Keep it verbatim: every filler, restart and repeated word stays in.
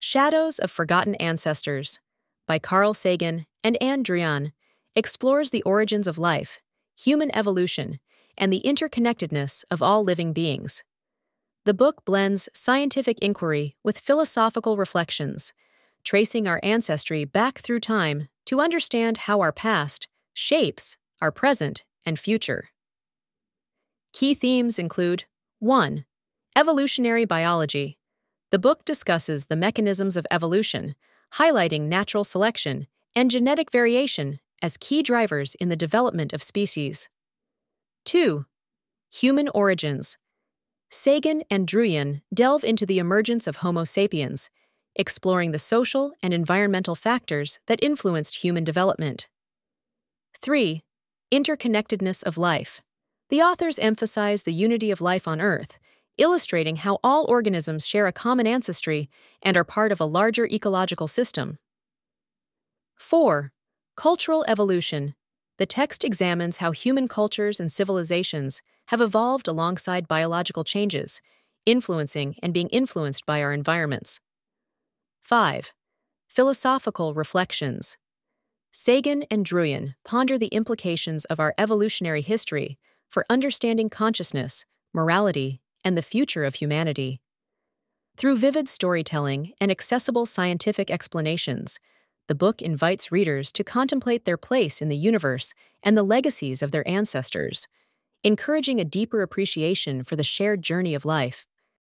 Shadows of Forgotten Ancestors by Carl Sagan and Anne Druyan explores the origins of life, human evolution, and the interconnectedness of all living beings. The book blends scientific inquiry with philosophical reflections, tracing our ancestry back through time to understand how our past shapes our present and future. Key themes include one. Evolutionary biology. The book discusses the mechanisms of evolution, highlighting natural selection and genetic variation as key drivers in the development of species. two. Human origins. Sagan and Druyan delve into the emergence of Homo sapiens, exploring the social and environmental factors that influenced human development. three. Interconnectedness of life. The authors emphasize the unity of life on Earth, illustrating how all organisms share a common ancestry and are part of a larger ecological system. four. Cultural evolution. The text examines how human cultures and civilizations have evolved alongside biological changes, influencing and being influenced by our environments. five. Philosophical reflections. Sagan and Druyan ponder the implications of our evolutionary history for understanding consciousness, morality, and the future of humanity. Through vivid storytelling and accessible scientific explanations, the book invites readers to contemplate their place in the universe and the legacies of their ancestors, encouraging a deeper appreciation for the shared journey of life.